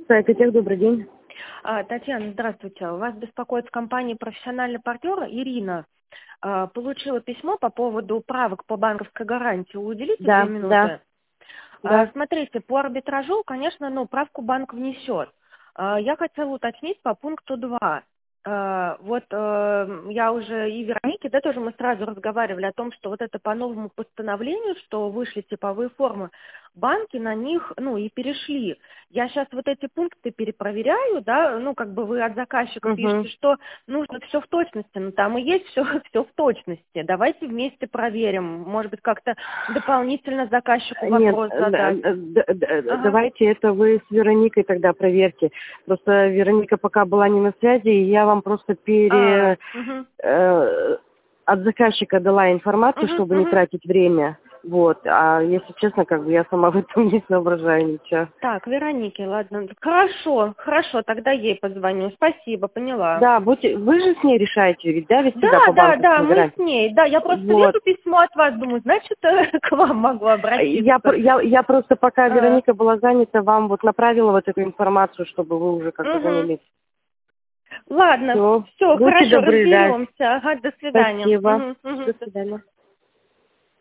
Просто Экотех, добрый день. Татьяна, здравствуйте. Вас беспокоит с компании «Профессиональный партнер» Ирина. Получила письмо по поводу правок по банковской гарантии. Уделите 2 минуты? Да. Смотрите, по арбитражу, конечно, правку банк внесет. Я хотела уточнить по пункту 2. Я уже и Веронике, тоже мы сразу разговаривали о том, что вот это по новому постановлению, что вышли типовые формы, банки на них, и перешли. Я сейчас вот эти пункты перепроверяю, вы от заказчика пишете, что нужно все в точности, там и есть все, все в точности. Давайте вместе проверим, может быть, как-то дополнительно заказчику вопрос задать. Давайте это вы с Вероникой тогда проверьте. Просто Вероника пока была не на связи, и я вам просто от заказчика дала информацию, чтобы не тратить время. А если честно, я сама в этом не соображаю ничего. Так, Веронике, ладно. Хорошо, тогда ей позвоню. Спасибо, поняла. Да, вы же с ней решаете, ведь, да, Да, мы с ней. Да, я просто вижу письмо от вас, думаю, значит, к вам могу обратиться. Я просто, пока Вероника была занята, вам направила эту информацию, чтобы вы уже занялись. Ладно, все, хорошо, добры, разберемся. До свидания. Спасибо. До свидания.